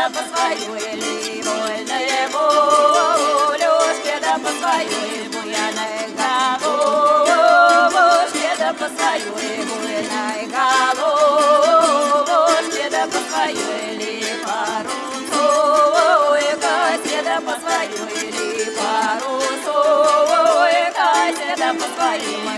да по свою или вольную волю, да по свою и буяной голову, да по свою и буяной голову, да по свою или парусу, да по свою или парусу, да по свою.